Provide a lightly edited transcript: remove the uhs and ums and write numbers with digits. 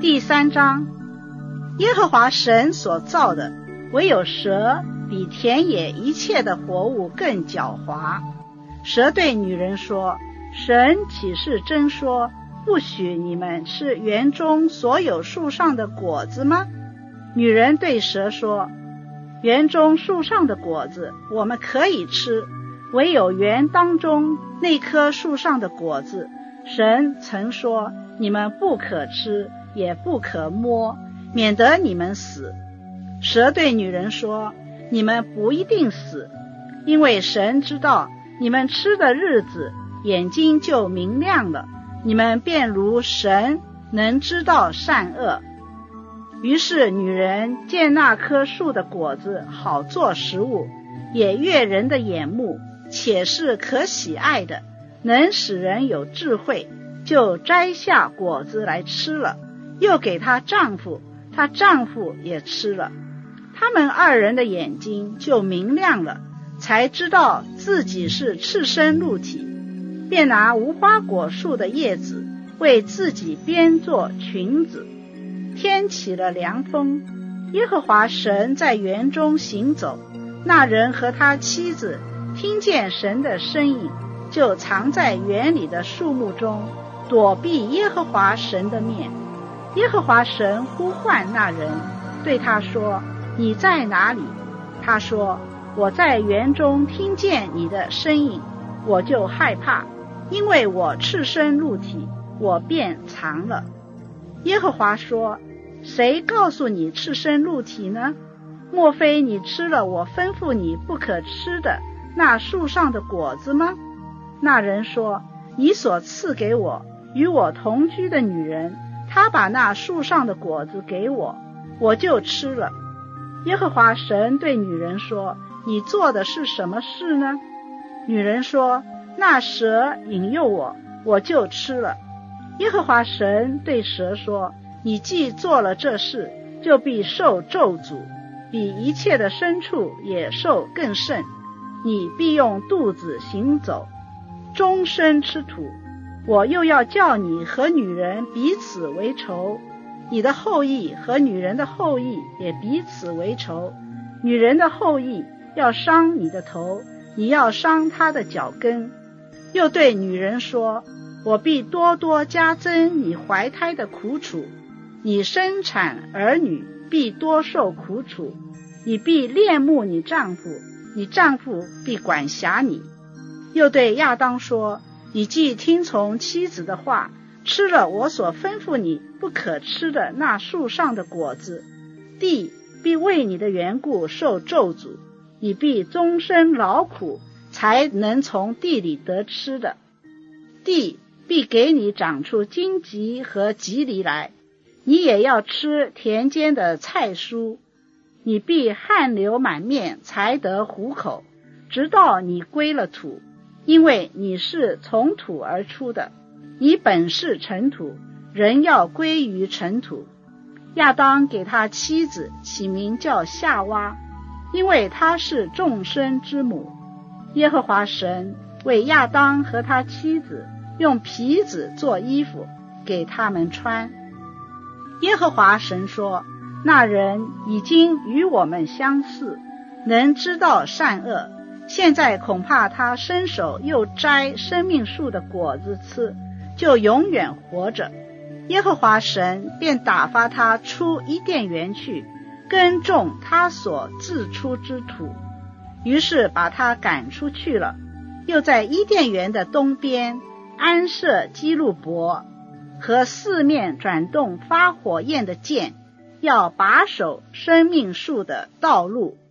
第3章，耶和华神所造的，唯有蛇比田野一切的活物更狡猾。蛇对女人说，神岂是真说，不许你们吃园中所有树上的果子吗？女人对蛇说，园中树上的果子我们可以吃，唯有园当中那棵树上的果子，神曾说你们不可吃，也不可摸，免得你们死。蛇对女人说，你们不一定死，因为神知道你们吃的日子，眼睛就明亮了，你们便如神，能知道善恶。于是女人见那棵树的果子好做食物，也悦人的眼目，且是可喜爱的，能使人有智慧，就摘下果子来吃了，又给她丈夫，她丈夫也吃了。他们2人的眼睛就明亮了，才知道自己是赤身露体，便拿无花果树的叶子为自己编做裙子。天起了凉风，耶和华神在园中行走，那人和他妻子听见神的声音，就藏在园里的树木中，躲避耶和华神的面。耶和华神呼唤那人，对他说，你在哪里？他说，我在园中听见你的声音，我就害怕，因为我赤身露体，我便藏了。耶和华说，谁告诉你赤身露体呢？莫非你吃了我吩咐你不可吃的那树上的果子吗？那人说，你所赐给我与我同居的女人，她把那树上的果子给我，我就吃了。耶和华神对女人说，你做的是什么事呢？女人说，那蛇引诱我，我就吃了。耶和华神对蛇说，你既做了这事，就必受咒诅，比一切的牲畜野兽更甚。你必用肚子行走，终身吃土。我又要叫你和女人彼此为仇，你的后裔和女人的后裔也彼此为仇。女人的后裔要伤你的头，你要伤她的脚跟。又对女人说，我必多多加增你怀胎的苦楚，你生产儿女必多受苦楚，你必恋慕你丈夫，你丈夫必管辖你。又对亚当说，你既听从妻子的话，吃了我所吩咐你不可吃的那树上的果子，地必为你的缘故受咒诅，你必终身劳苦，才能从地里得吃的。地必给你长出荆棘和棘藜来，你也要吃田间的菜蔬，你必汗流满面才得糊口，直到你归了土，因为你是从土而出的，你本是尘土，人要归于尘土。亚当给他妻子起名叫夏娃，因为她是众生之母。耶和华神为亚当和他妻子用皮子做衣服给他们穿。耶和华神说，那人已经与我们相似，能知道善恶，现在恐怕他伸手又摘生命树的果子吃，就永远活着。耶和华神便打发他出伊甸园去，耕种他所自出之土，于是把他赶出去了。又在伊甸园的东边安设基路伯和4面转动发火焰的剑，要把守生命树的道路。